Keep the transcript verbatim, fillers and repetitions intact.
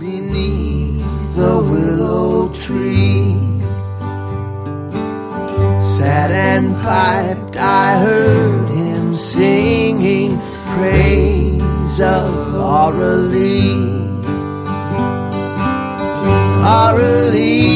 beneath the willow tree. Sat and piped, I heard him singing praise of Auralee. Auralee,